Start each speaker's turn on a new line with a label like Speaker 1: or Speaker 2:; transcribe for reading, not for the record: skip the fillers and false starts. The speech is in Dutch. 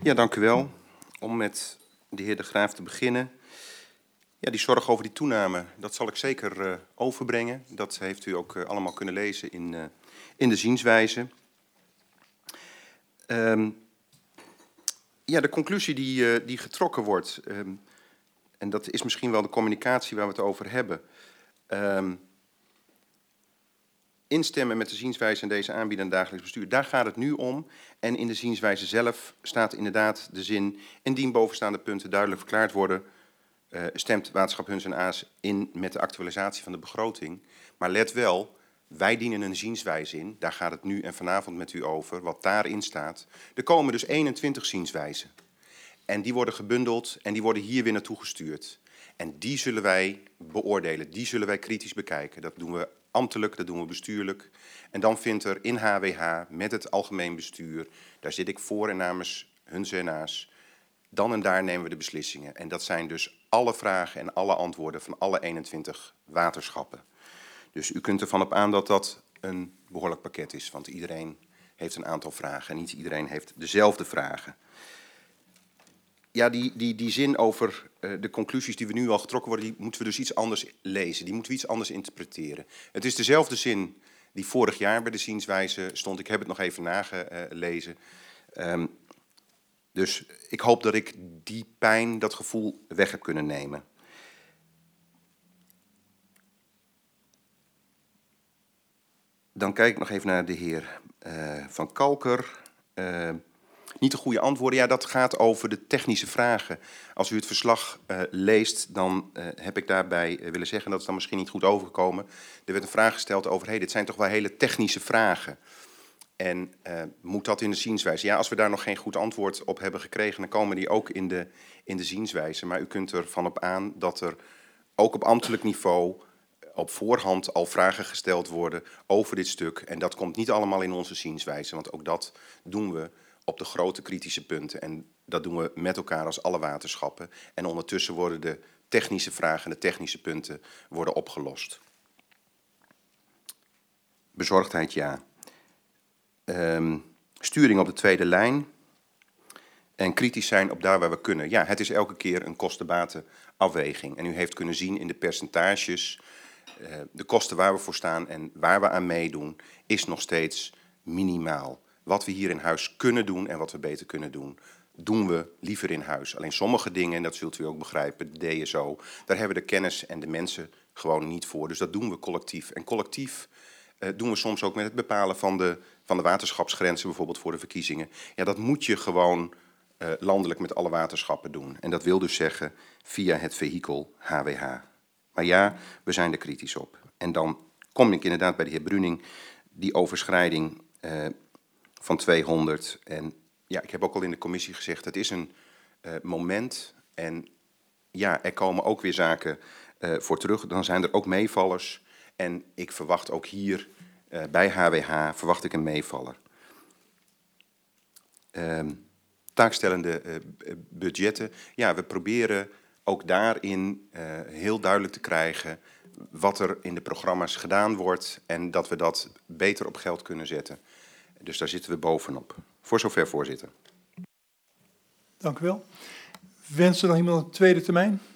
Speaker 1: Ja, dank u wel. Om met de heer De Graaf te beginnen. Ja, die zorg over die toename, dat zal ik zeker overbrengen. Dat heeft u ook allemaal kunnen lezen in de zienswijze. Ja, de conclusie die getrokken wordt, en dat is misschien wel de communicatie waar we het over hebben. Instemmen met de zienswijze en deze aanbieden aan dagelijks bestuur. Daar gaat het nu om. En in de zienswijze zelf staat inderdaad de zin: indien bovenstaande punten duidelijk verklaard worden, stemt waterschap Huns en Aas in met de actualisatie van de begroting. Maar let wel, wij dienen een zienswijze in. Daar gaat het nu en vanavond met u over, wat daarin staat. Er komen dus 21 zienswijzen. En die worden gebundeld en die worden hier weer naartoe gestuurd. En die zullen wij beoordelen, die zullen wij kritisch bekijken. Dat doen we ambtelijk, dat doen we bestuurlijk. En dan vindt er in HWH met het algemeen bestuur, daar zit ik voor en namens Huns en Aas, dan en daar nemen we de beslissingen. En dat zijn dus alle vragen en alle antwoorden van alle 21 waterschappen. Dus u kunt ervan op aan dat dat een behoorlijk pakket is, want iedereen heeft een aantal vragen en niet iedereen heeft dezelfde vragen. Ja, die zin over de conclusies die we nu al getrokken worden, die moeten we dus iets anders lezen. Die moeten we iets anders interpreteren. Het is dezelfde zin die vorig jaar bij de zienswijze stond. Ik heb het nog even nagelezen. Dus ik hoop dat ik die pijn, dat gevoel weg heb kunnen nemen. Dan kijk ik nog even naar de heer Van Kalker. Niet de goede antwoorden. Ja, dat gaat over de technische vragen. Als u het verslag leest, dan heb ik daarbij willen zeggen, en dat is dan misschien niet goed overgekomen. Er werd een vraag gesteld over, hey, dit zijn toch wel hele technische vragen. En moet dat in de zienswijze? Ja, als we daar nog geen goed antwoord op hebben gekregen, dan komen die ook in de zienswijze. Maar u kunt ervan op aan dat er ook op ambtelijk niveau op voorhand al vragen gesteld worden over dit stuk. En dat komt niet allemaal in onze zienswijze, want ook dat doen we op de grote kritische punten. En dat doen we met elkaar als alle waterschappen. En ondertussen worden de technische vragen en de technische punten worden opgelost. Bezorgdheid, ja. Sturing op de tweede lijn. En kritisch zijn op daar waar we kunnen. Ja, het is elke keer een kosten-baten-afweging. En u heeft kunnen zien in de percentages, de kosten waar we voor staan en waar we aan meedoen, is nog steeds minimaal. Wat we hier in huis kunnen doen en wat we beter kunnen doen, doen we liever in huis. Alleen sommige dingen, en dat zult u ook begrijpen, de DSO, daar hebben we de kennis en de mensen gewoon niet voor. Dus dat doen we collectief. En collectief doen we soms ook met het bepalen van de waterschapsgrenzen, bijvoorbeeld voor de verkiezingen. Ja, dat moet je gewoon landelijk met alle waterschappen doen. En dat wil dus zeggen via het vehikel HWH. Maar ja, we zijn er kritisch op. En dan kom ik inderdaad bij de heer Bruning, die overschrijding van 200. En ja, ik heb ook al in de commissie gezegd, het is een moment. En ja, er komen ook weer zaken voor terug. Dan zijn er ook meevallers. En ik verwacht ook hier bij HWH verwacht ik een meevaller. Taakstellende budgetten. Ja, we proberen ook daarin heel duidelijk te krijgen wat er in de programma's gedaan wordt en dat we dat beter op geld kunnen zetten. Dus daar zitten we bovenop. Voor zover, voorzitter.
Speaker 2: Dank u wel. Wenst er nog iemand een tweede termijn?